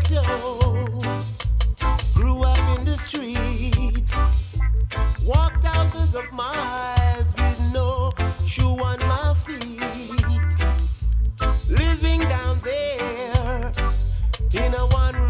ghetto, grew up in the streets, walked thousands of miles with no shoe on my feet, living down there in a one